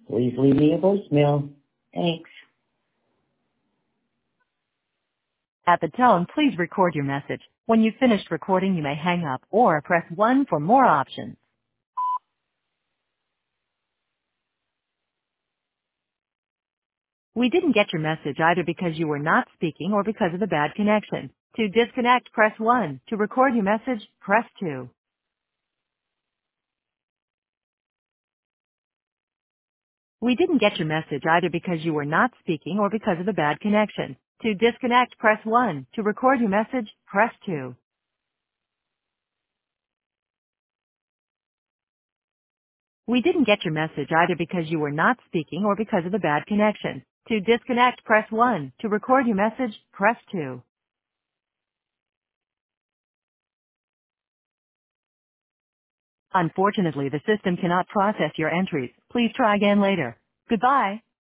Please leave me a voicemail. Thanks. At the tone, please record your message. When you've finished recording, you may hang up or press 1 for more options. We didn't get your message either because you were not speaking or because of a bad connection. To disconnect, press 1. To record your message, press 2. We didn't get your message either because you were not speaking or because of a bad connection. To disconnect, press 1. To record your message, press 2. We didn't get your message either because you were not speaking or because of a bad connection. To disconnect, press 1. To record your message, press 2. Unfortunately, the system cannot process your entries. Please try again later. Goodbye.